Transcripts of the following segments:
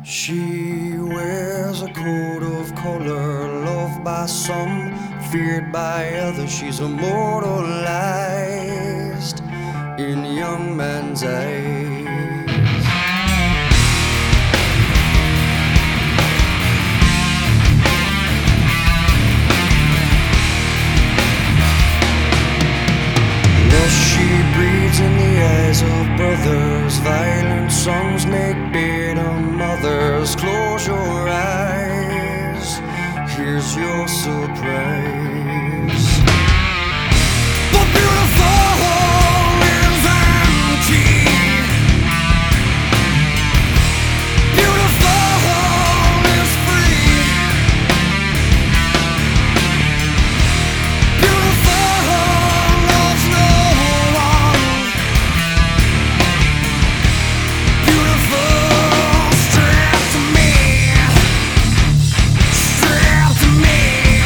She wears a coat of color, loved by some, feared by others. She's immortalized in young men's eyes. She breathes in the eyes of brothers. Violent songs make bitter mothers. Close your eyes, here's your surprise. The beautiful is empty. Beautiful is free. Beautiful loves no one. Beautiful strapped to me. Strapped to me.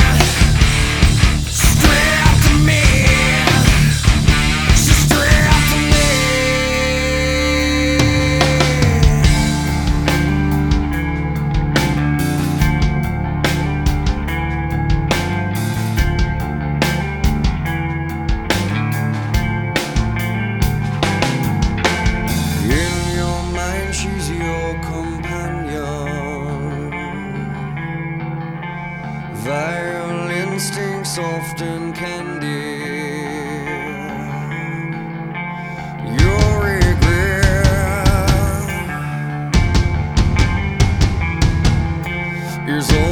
Strapped to me. She's strapped to me. In your mind, she's your companion. Vile instincts often candid. Your regret is all